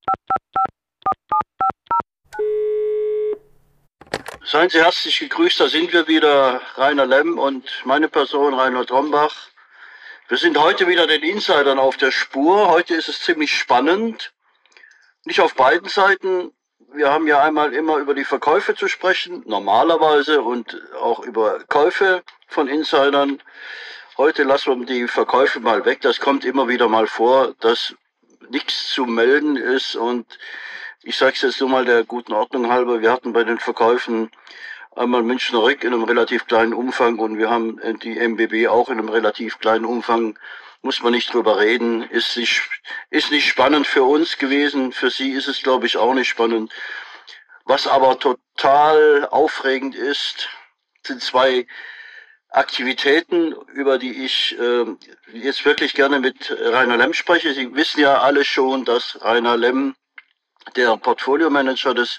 Seien Sie herzlich gegrüßt, da sind wir wieder, Rainer Lemm und meine Person, Reinhold Rombach. Wir sind heute wieder den Insidern auf der Spur. Heute ist es ziemlich spannend, nicht auf beiden Seiten. Wir haben ja einmal immer über die Verkäufe zu sprechen, normalerweise, und auch über Käufe von Insidern. Heute lassen wir die Verkäufe mal weg. Das kommt immer wieder mal vor, dass nichts zu melden ist, und ich sage es jetzt nur mal der guten Ordnung halber, wir hatten bei den Verkäufen einmal Münchner Rück in einem relativ kleinen Umfang und wir haben die MBB auch in einem relativ kleinen Umfang. Muss man nicht drüber reden, ist nicht spannend für uns gewesen, für Sie ist es, glaube ich, auch nicht spannend. Was aber total aufregend ist, sind zwei Aktivitäten, über die ich jetzt wirklich gerne mit Rainer Lemm spreche. Sie wissen ja alle schon, dass Rainer Lemm der Portfolio-Manager des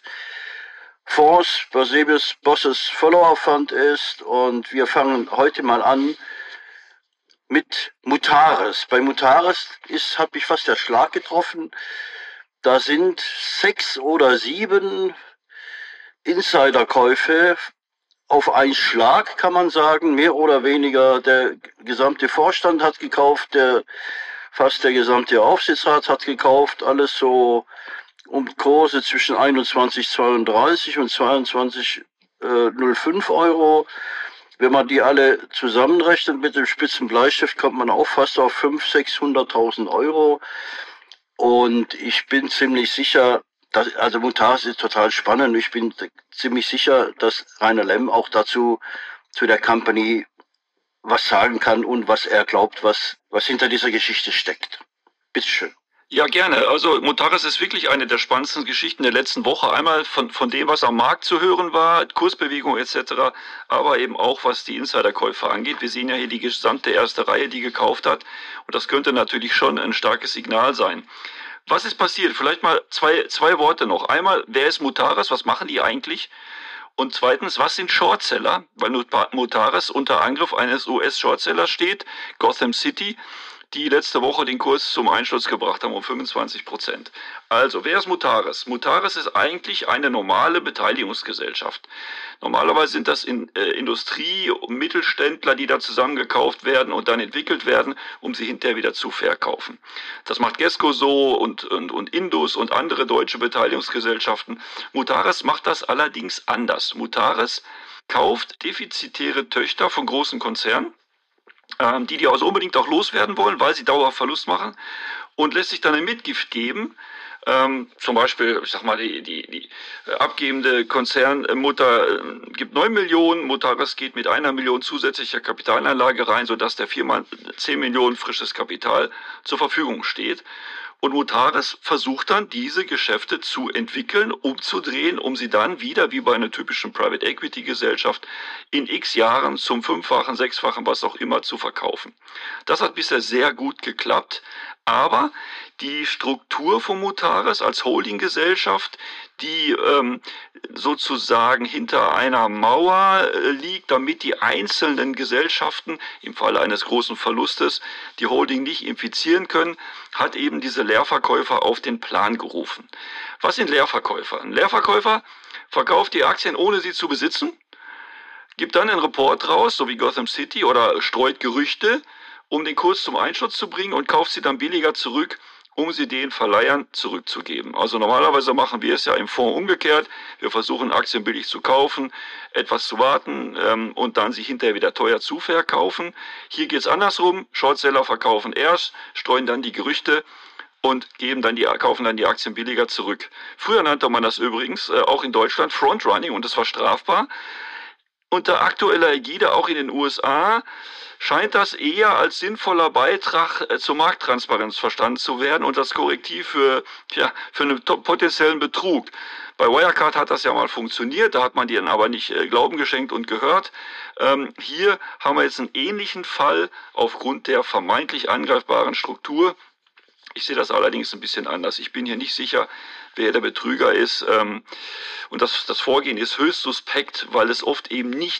Fonds Basebius Bosses Follower Fund ist, und wir fangen heute mal an mit Mutares. Bei Mutares habe ich fast der Schlag getroffen. Da sind 6 oder 7 Insiderkäufe auf einen Schlag, kann man sagen, mehr oder weniger. Der gesamte Vorstand hat gekauft, fast der gesamte Aufsichtsrat hat gekauft, alles so um Kurse zwischen 21,32 und 22,05 Euro. Wenn man die alle zusammenrechnet mit dem spitzen Bleistift, kommt man auch fast auf 500.000, 600.000 Euro. Und ich bin ziemlich sicher, also Mutares ist total spannend. Ich bin ziemlich sicher, dass Rainer Lemm auch dazu, zu der Company, was sagen kann und was er glaubt, was hinter dieser Geschichte steckt. Bitteschön. Ja, gerne. Also Mutares ist wirklich eine der spannendsten Geschichten der letzten Woche. Einmal von dem, was am Markt zu hören war, Kursbewegung etc., aber eben auch, was die Insiderkäufe angeht. Wir sehen ja hier die gesamte erste Reihe, die gekauft hat. Und das könnte natürlich schon ein starkes Signal sein. Was ist passiert? Vielleicht mal zwei Worte noch. Einmal, wer ist Mutares? Was machen die eigentlich? Und zweitens, was sind Shortseller? Weil Mutares unter Angriff eines US-Shortsellers steht, Gotham City, die letzte Woche den Kurs zum Einsturz gebracht haben um 25%. Also, wer ist Mutares? Mutares ist eigentlich eine normale Beteiligungsgesellschaft. Normalerweise sind das Industrie- und Mittelständler, die da zusammengekauft werden und dann entwickelt werden, um sie hinterher wieder zu verkaufen. Das macht Gesco so und Indus und andere deutsche Beteiligungsgesellschaften. Mutares macht das allerdings anders. Mutares kauft defizitäre Töchter von großen Konzernen, die also unbedingt auch loswerden wollen, weil sie dauerhaft Verlust machen, und lässt sich dann ein Mitgift geben. Zum Beispiel, ich sag mal, die abgebende Konzernmutter gibt 9 Millionen, Mutares geht mit 1 Million zusätzlicher Kapitalanlage rein, sodass der Firma 10 Millionen frisches Kapital zur Verfügung steht. Und Mutares versucht dann, diese Geschäfte zu entwickeln, umzudrehen, um sie dann wieder, wie bei einer typischen Private Equity Gesellschaft, in x Jahren zum 5-fachen, 6-fachen, was auch immer, zu verkaufen. Das hat bisher sehr gut geklappt, aber die Struktur von Mutares als Holdinggesellschaft, die sozusagen hinter einer Mauer liegt, damit die einzelnen Gesellschaften im Falle eines großen Verlustes die Holding nicht infizieren können, hat eben diese Leerverkäufer auf den Plan gerufen. Was sind Leerverkäufer? Ein Leerverkäufer verkauft die Aktien, ohne sie zu besitzen, gibt dann einen Report raus, so wie Gotham City, oder streut Gerüchte, um den Kurs zum Einsturz zu bringen, und kauft sie dann billiger zurück, um sie den Verleihern zurückzugeben. Also normalerweise machen wir es ja im Fonds umgekehrt. Wir versuchen, Aktien billig zu kaufen, etwas zu warten und dann sie hinterher wieder teuer zu verkaufen. Hier geht es andersrum. Shortseller verkaufen erst, streuen dann die Gerüchte und kaufen dann die Aktien billiger zurück. Früher nannte man das übrigens auch in Deutschland Frontrunning, und das war strafbar. Unter aktueller Ägide auch in den USA scheint das eher als sinnvoller Beitrag zur Markttransparenz verstanden zu werden und das Korrektiv für einen potenziellen Betrug. Bei Wirecard hat das ja mal funktioniert, da hat man denen aber nicht Glauben geschenkt und gehört. Hier haben wir jetzt einen ähnlichen Fall aufgrund der vermeintlich angreifbaren Struktur. Ich sehe das allerdings ein bisschen anders. Ich bin hier nicht sicher, wer der Betrüger ist. Und das Vorgehen ist höchst suspekt, weil es oft eben nicht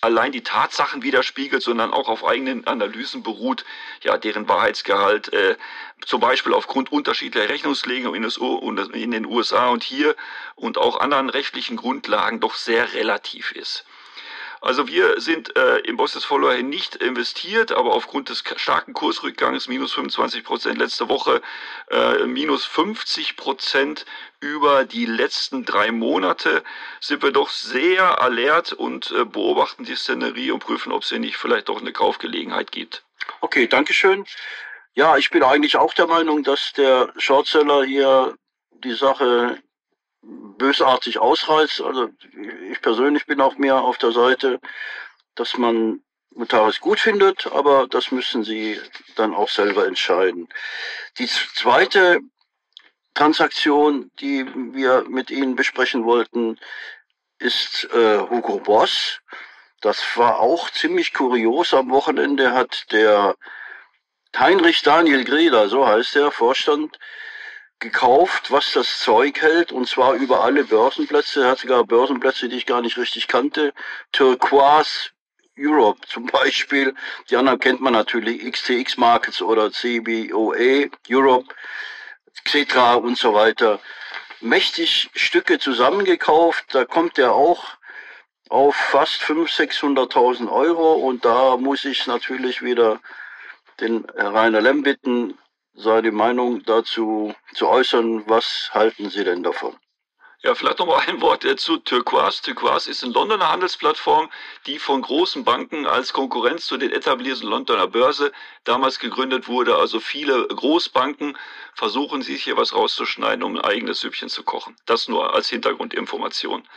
allein die Tatsachen widerspiegelt, sondern auch auf eigenen Analysen beruht, ja, deren Wahrheitsgehalt zum Beispiel aufgrund unterschiedlicher Rechnungslegungen in den USA und hier und auch anderen rechtlichen Grundlagen doch sehr relativ ist. Also wir sind im Bosses Follower nicht investiert, aber aufgrund des starken Kursrückgangs, minus 25% letzte Woche, minus 50% über die letzten 3 Monate, sind wir doch sehr alert und beobachten die Szenerie und prüfen, ob es hier nicht vielleicht doch eine Kaufgelegenheit gibt. Okay, Dankeschön. Ja, ich bin eigentlich auch der Meinung, dass der Shortseller hier die Sache bösartig ausreizt. Also ich persönlich bin auch mehr auf der Seite, dass man Mutares gut findet, aber das müssen Sie dann auch selber entscheiden. Die zweite Transaktion, die wir mit Ihnen besprechen wollten, ist Hugo Boss. Das war auch ziemlich kurios. Am Wochenende hat der Heinrich Daniel Grieder, so heißt der Vorstand, gekauft, was das Zeug hält, und zwar über alle Börsenplätze. Er hat sogar Börsenplätze, die ich gar nicht richtig kannte. Turquoise Europe zum Beispiel. Die anderen kennt man natürlich, XTX Markets oder CBOE Europe, Xetra und so weiter. Mächtig Stücke zusammengekauft. Da kommt er auch auf fast 500.000, 600.000 Euro. Und da muss ich natürlich wieder den Herr Rainer Lemm bitten, seine Meinung dazu zu äußern. Was halten Sie denn davon? Ja, vielleicht noch mal ein Wort zu Turquoise. Turquoise ist eine Londoner Handelsplattform, die von großen Banken als Konkurrenz zu den etablierten Londoner Börse damals gegründet wurde. Also viele Großbanken versuchen sich hier was rauszuschneiden, um ein eigenes Süppchen zu kochen. Das nur als Hintergrundinformation.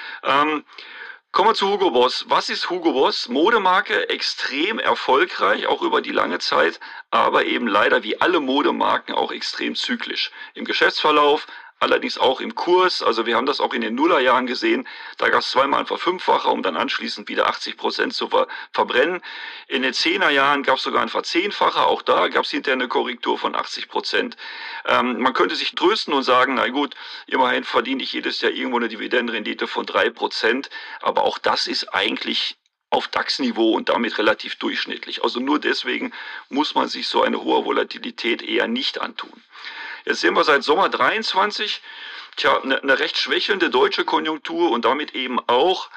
Kommen wir zu Hugo Boss. Was ist Hugo Boss? Modemarke, extrem erfolgreich, auch über die lange Zeit, aber eben leider wie alle Modemarken auch extrem zyklisch. Im Geschäftsverlauf, allerdings auch im Kurs. Also wir haben das auch in den Nullerjahren gesehen. Da gab es zweimal ein Verfünffacher, um dann anschließend wieder 80% zu verbrennen. In den 10er-Jahren gab es sogar ein Verzehnfacher. Auch da gab es hinterher eine Korrektur von 80%. Man könnte sich trösten und sagen, na gut, immerhin verdiene ich jedes Jahr irgendwo eine Dividendenrendite von 3%. Aber auch das ist eigentlich auf DAX-Niveau und damit relativ durchschnittlich. Also nur deswegen muss man sich so eine hohe Volatilität eher nicht antun. Jetzt sehen wir seit Sommer 23, eine recht schwächelnde deutsche Konjunktur und damit eben auch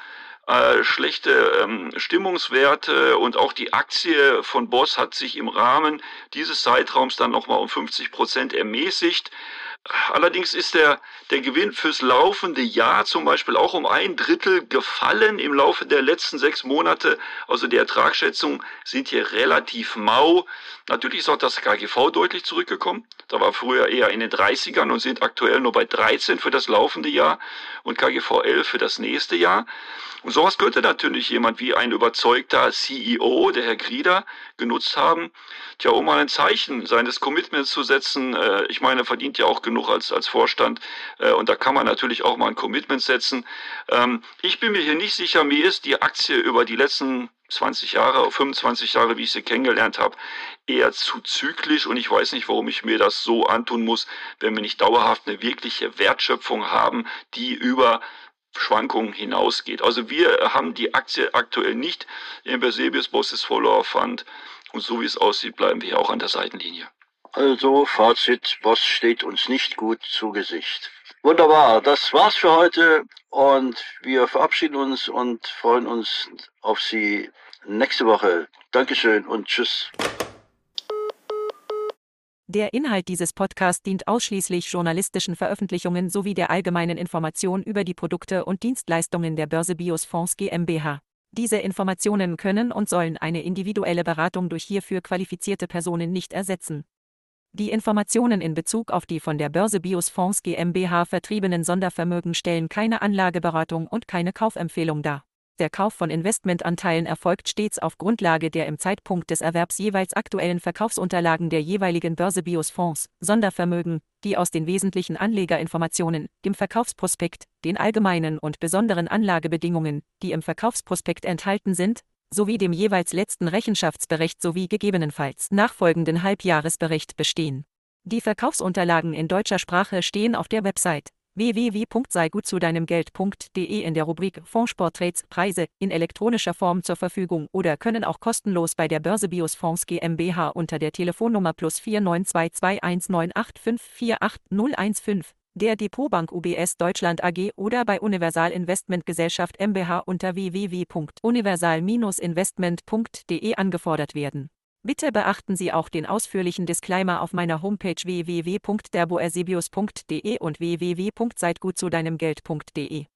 schlechte Stimmungswerte, und auch die Aktie von Boss hat sich im Rahmen dieses Zeitraums dann nochmal um 50% ermäßigt. Allerdings ist der Gewinn fürs laufende Jahr zum Beispiel auch um 1/3 gefallen im Laufe der letzten 6 Monate. Also die Ertragsschätzungen sind hier relativ mau. Natürlich ist auch das KGV deutlich zurückgekommen. Da war früher eher in den 30ern und sind aktuell nur bei 13 für das laufende Jahr und KGV 11 für das nächste Jahr. Und sowas könnte natürlich jemand wie ein überzeugter CEO, der Herr Grieder, genutzt haben, um mal ein Zeichen seines Commitments zu setzen. Ich meine, er verdient ja auch genug als Vorstand, und da kann man natürlich auch mal ein Commitment setzen. Ich bin mir hier nicht sicher, mir ist die Aktie über die letzten 20 Jahre, 25 Jahre, wie ich sie kennengelernt habe, eher zu zyklisch, und ich weiß nicht, warum ich mir das so antun muss, wenn wir nicht dauerhaft eine wirkliche Wertschöpfung haben, die über Schwankungen hinausgeht. Also wir haben die Aktie aktuell nicht im Besebius Bosses Follower Fund, und so wie es aussieht, bleiben wir hier auch an der Seitenlinie. Also Fazit, Boss steht uns nicht gut zu Gesicht. Wunderbar, das war's für heute und wir verabschieden uns und freuen uns auf Sie nächste Woche. Dankeschön und tschüss. Der Inhalt dieses Podcasts dient ausschließlich journalistischen Veröffentlichungen sowie der allgemeinen Information über die Produkte und Dienstleistungen der Börse Bios Fonds GmbH. Diese Informationen können und sollen eine individuelle Beratung durch hierfür qualifizierte Personen nicht ersetzen. Die Informationen in Bezug auf die von der Börse Bios Fonds GmbH vertriebenen Sondervermögen stellen keine Anlageberatung und keine Kaufempfehlung dar. Der Kauf von Investmentanteilen erfolgt stets auf Grundlage der im Zeitpunkt des Erwerbs jeweils aktuellen Verkaufsunterlagen der jeweiligen Börse Bios Fonds, Sondervermögen, die aus den wesentlichen Anlegerinformationen, dem Verkaufsprospekt, den allgemeinen und besonderen Anlagebedingungen, die im Verkaufsprospekt enthalten sind, sowie dem jeweils letzten Rechenschaftsbericht sowie gegebenenfalls nachfolgenden Halbjahresbericht bestehen. Die Verkaufsunterlagen in deutscher Sprache stehen auf der Website www.seigutzudeinemgeld.de in der Rubrik Fondsporträts Preise in elektronischer Form zur Verfügung oder können auch kostenlos bei der Börse BIOS Fonds GmbH unter der Telefonnummer +4 922198548015, der Depotbank UBS Deutschland AG oder bei Universal Investment Gesellschaft mbH unter www.universal-investment.de angefordert werden. Bitte beachten Sie auch den ausführlichen Disclaimer auf meiner Homepage www.derboersebius.de und www.seitgutzudeinemgeld.de.